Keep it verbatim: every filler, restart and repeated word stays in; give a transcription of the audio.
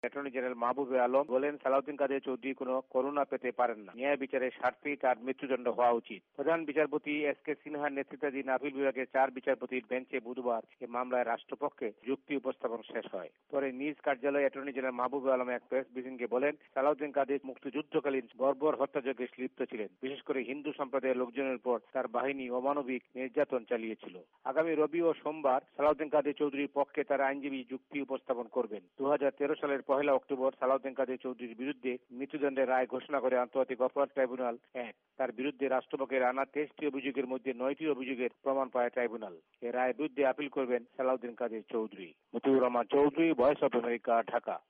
Attorney general Mahbub Alam বলেন, সালাউদ্দিন কাদের চৌধুরী কোনো করুণা পেতে পারেন না। ন্যায় বিচারের স্বার্থেই তার মৃত্যুদণ্ড হওয়া উচিত। প্রধান বিচারপতি এস কে সিনহার নেতৃত্বাধীন আপিল বিভাগের চার বিচারপতির বেঞ্চে বুধবার এ মামলায় রাষ্ট্রপক্ষে যুক্তি উপস্থাপন শেষ হয়। পরে নিজ কার্যালয়ে অ্যাটর্নি জেনারেল মাহবুব আলম এক প্রেস ব্রিফিংয়ে বলেন, সালাউদ্দিন কাদের মুক্তিযুদ্ধকালীন বর্বর হত্যাযজ্ঞে লিপ্ত ছিলেন। বিশেষ করে হিন্দু সম্প্রদায়ের লোকজনের উপর তার বাহিনী অমানবিক নির্যাতন চালিয়েছিল। আগামী রবি ও সোমবার সালাউদ্দিন কাদের চৌধুরীর পক্ষে তার আইনজীবী যুক্তি উপস্থাপন করবেন। দু হাজার তেরো সালের পহেলা অক্টোবর সালাউদ্দিন কাদের চৌধুরীর বিরুদ্ধে মৃত্যুদণ্ডের রায় ঘোষণা করে আন্তর্জাতিক অপরাধ ট্রাইব্যুনাল এক। তার বিরুদ্ধে রাষ্ট্রপক্ষের আনা তেইশটি অভিযোগের মধ্যে নয়টি অভিযোগের প্রমাণ পায় ট্রাইব্যুনাল। এ রায়ের বিরুদ্ধে আপিল করবেন Salauddin Quader Chowdhury. Motiur Rahman Chowdhury, voice of America, Dhaka.